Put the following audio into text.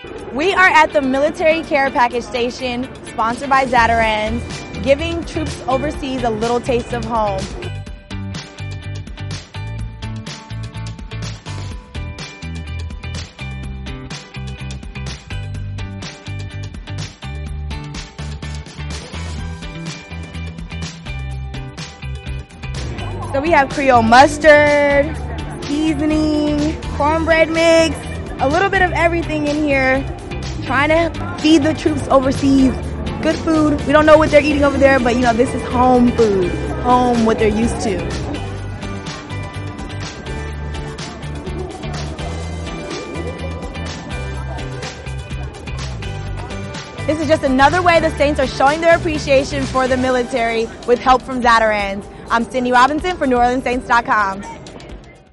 We are at the Military Care Package Station, sponsored by Zatarain's, giving troops overseas a little taste of home. So we have Creole mustard, seasoning, cornbread mix, a little bit of everything in here, trying to feed the troops overseas good food. We don't know what they're eating over there, but this is home food, home, what they're used to. This is just another way the Saints are showing their appreciation for the military with help from Zatarain's. I'm Cindy Robinson for NewOrleansSaints.com.